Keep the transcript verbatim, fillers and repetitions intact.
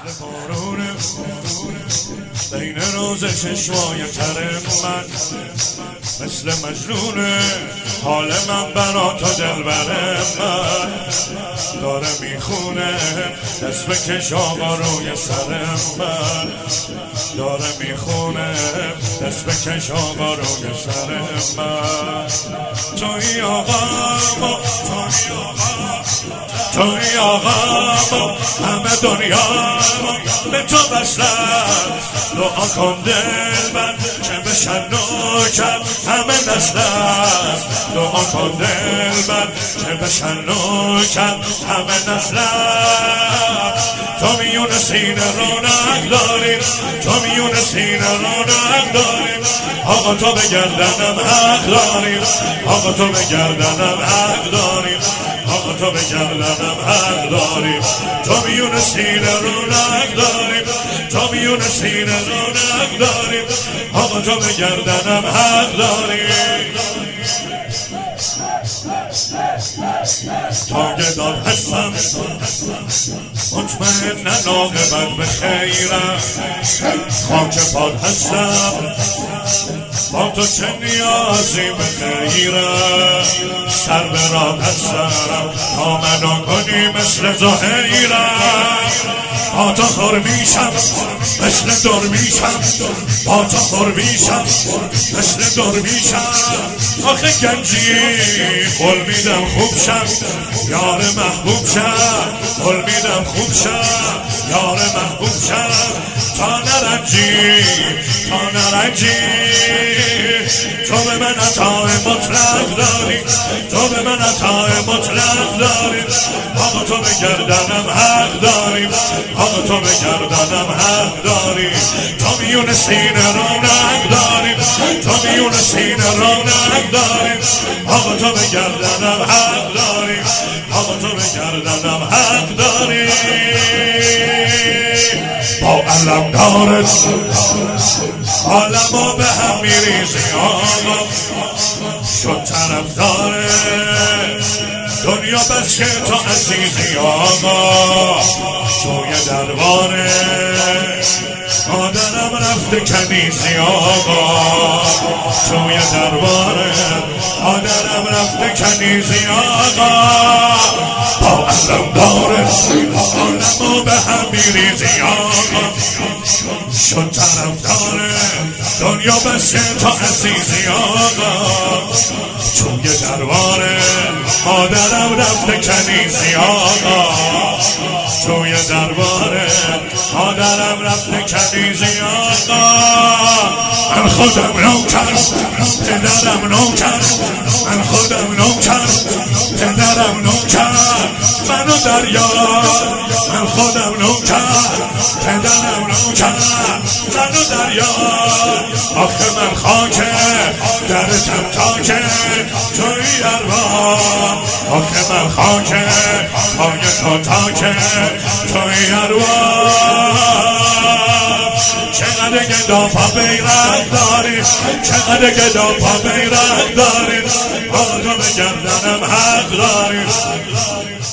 بارونه بین روز چشمای تر من، مثل مجنونه حال من برا تو دلبر من داره میخونه. دست بکش آقا روی سر من داره میخونه. دست بکش آقا روی سر من. توی آقا توی آقا توی آقا همه دنیا به تو بستن. دعا کن دلبر که بشن نوکر همه نسلن. دعا کن دلبر که بشن نوکر همه نسلن. تو میون سینه رونق داری، تو میون سینه رونق داری. آقا تو به گردنم حق داری، آقا تو به گردنم حق داری، آقا تو به گردنم حق داری. تو میون سینه رونق داری، تو میون سینه رونق داری. آقا تو به گردنم حق داری. تا گدان هستم مطمئن عاقبت به خیرم. خاک پاد هستم با تو چه نیازی به خیرم. سر به راه هستم تا منو کنی مثل زهیرم. با تو خور میشم مثل در میشم، با تو خور میشم مثل در میشم. آخه گنجی قول میدم خوب شم یار محبوب شم. قول میدم خوب شم یار محبوب شم. تا نرنجی تا نرنجی تو به من عطای مطلق داری، تو به من عطای مطلق داری. آقا تو به گردنم حق داری، آقا تو به گردنم حق داری. تو میون سینه رونق داری، تو میون سینه رونق داری. آقا تو به گردنم حق داری، آقا تو به گردنم حق داری. با علم دارت عالما به هم میریزی آقا. شد طرف داره دنیا بس که تو عزیزی آقا. توی درباره مادرم رفته کنیزی آقا. توی درباره مادرم رفته کنیزی آقا. با علم داره عالما به هم میریزی آقا. شد طرف داره دنیا بس که تو عزیزی آقا. توی درباره مادرم رفته کنیزی آقا. توی درباره مادرم رفته کنیزی آقا. من خودم نوکر پدرم نوکر، من خودم نوکر پدرم نوکر. منو دریار من خودم نوکر پدرم نوکر. منو دریار آخه من خاکه درتم تاکه توی ارباب. آخه من خاکه پای تو تاکه توی ارباب. چقدر گدا پا بیرق داری، چقدر گدا پا بیرق داری. آقا تو به گردنم حق داری.